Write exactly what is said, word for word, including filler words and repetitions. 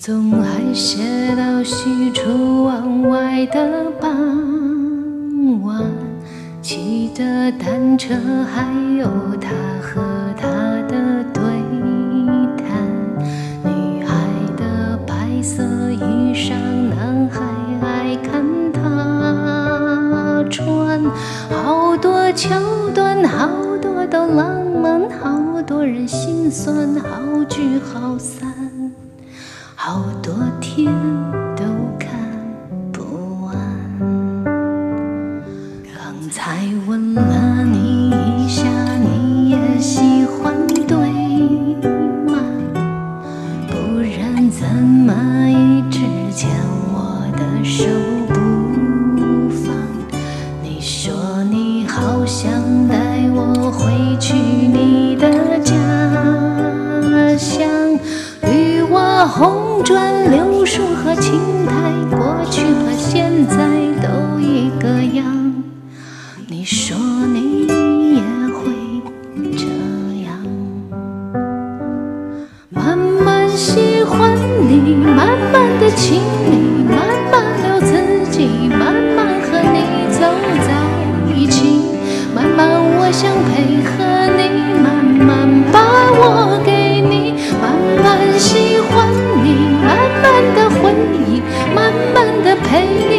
总还写到喜出望外的傍晚，骑着单车，还有他和他的对谈。女孩的白色衣裳，男孩爱看她穿。好多桥段，好多都浪漫，好多人心酸，好聚好散。好多天都看不完。刚才问了你一下，你也喜欢对吗？不然怎么一直牵我的手不放？你说你好想带我回去你的家乡，绿瓦红砖柳树和青苔，过去和现在都一个样。你说你也会这样，慢慢喜欢你，慢慢的亲你，慢慢留自己，慢慢和你走在一起，慢慢我想配合你，慢慢把我给你，慢慢喜欢你，慢慢的回忆，慢慢的陪你。